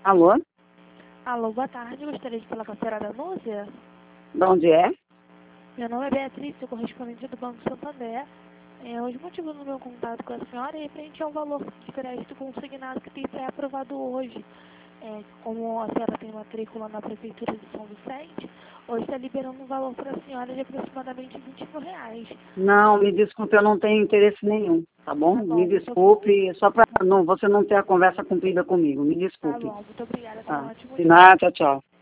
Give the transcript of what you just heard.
Alô? Alô, boa tarde. Gostaria de falar com a senhora Danúzia? De onde é? Meu nome é Beatriz, sou correspondente do Banco Santander. Os motivos do meu contato com a senhora é referente ao valor de crédito consignado que tem aprovado hoje. Como a senhora tem matrícula na Prefeitura de São Vicente, hoje está liberando um valor para a senhora de aproximadamente R$ 20.000. Não, me desculpe, eu não tenho interesse nenhum, tá bom? Tá bom, Me desculpe, só para você não ter a conversa cumprida comigo, me tá desculpe. bom, muito obrigada. Tenha um Tá. ótimo De dia. nada, tchau.